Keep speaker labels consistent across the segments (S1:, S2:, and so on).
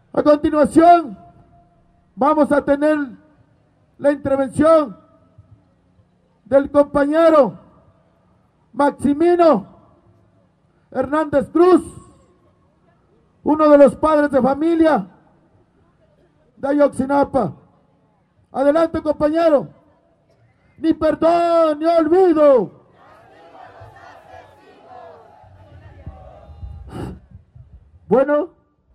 S1: A continuación, vamos a tener la intervención del compañero Maximino Hernández Cruz, uno de los padres de familia de Ayotzinapa. Adelante, compañero. Ni perdón, ni olvido.
S2: Bueno,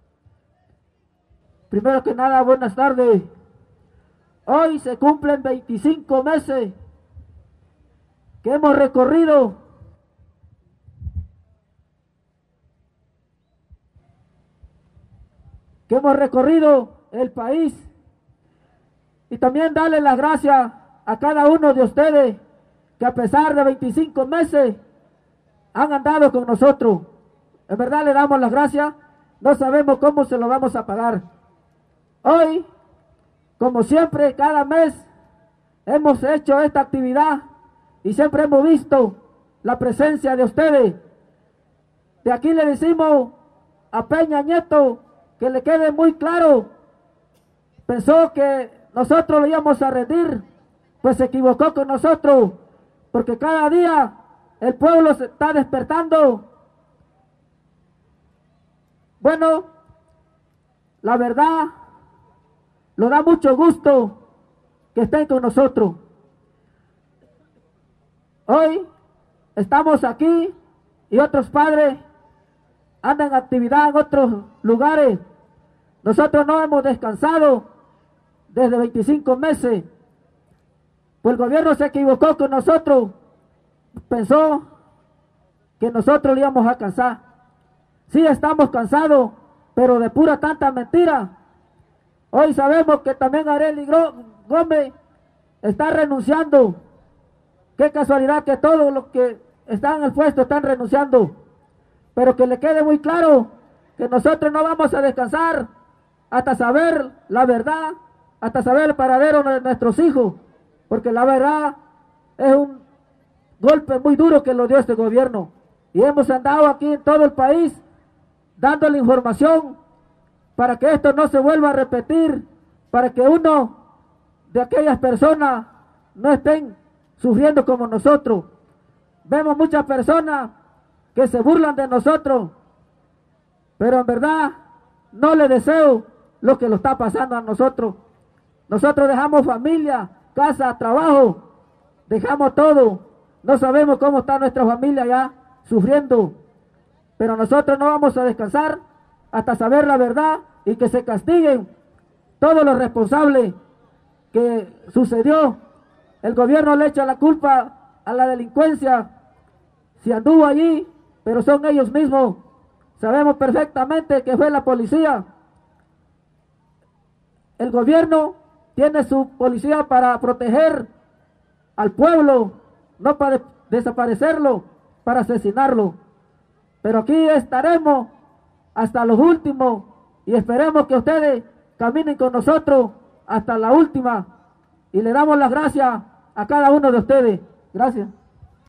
S2: primero que nada, buenas tardes. Hoy se cumplen 25 meses que hemos recorrido el país, y también darle las gracias a cada uno de ustedes que a pesar de 25 meses han andado con nosotros. En verdad le damos las gracias, no sabemos cómo se lo vamos a pagar. Hoy, como siempre, cada mes hemos hecho esta actividad y siempre hemos visto la presencia de ustedes. De aquí le decimos a Peña Nieto que le quede muy claro. Pensó que nosotros lo íbamos a rendir, pues se equivocó con nosotros, porque cada día el pueblo se está despertando. Bueno, la verdad, nos da mucho gusto que estén con nosotros. Hoy estamos aquí y otros padres andan en actividad en otros lugares. Nosotros no hemos descansado desde 25 meses, pues el gobierno se equivocó con nosotros, pensó que nosotros le íbamos a cansar. Sí, estamos cansados, pero de pura tanta mentira. Hoy sabemos que también Arely Gómez está renunciando. Qué casualidad que todos los que están en el puesto están renunciando. Pero que le quede muy claro que nosotros no vamos a descansar hasta saber la verdad, hasta saber el paradero de nuestros hijos, porque la verdad es un golpe muy duro que lo dio este gobierno. Y hemos andado aquí en todo el país dándole información para que esto no se vuelva a repetir, para que uno de aquellas personas no estén sufriendo como nosotros. Vemos muchas personas que se burlan de nosotros, pero en verdad no le deseo lo que lo está pasando a nosotros. Nosotros dejamos familia, casa, trabajo, dejamos todo. No sabemos cómo está nuestra familia ya sufriendo, pero nosotros no vamos a descansar hasta saber la verdad y que se castiguen todos los responsables que sucedió. El gobierno le echa la culpa a la delincuencia si anduvo allí, pero son ellos mismos. Sabemos perfectamente que fue la policía. El gobierno tiene su policía para proteger al pueblo, no para desaparecerlo, para asesinarlo. Pero aquí estaremos hasta los últimos y esperemos que ustedes caminen con nosotros hasta la última. Y le damos las gracias a cada uno de ustedes. Gracias.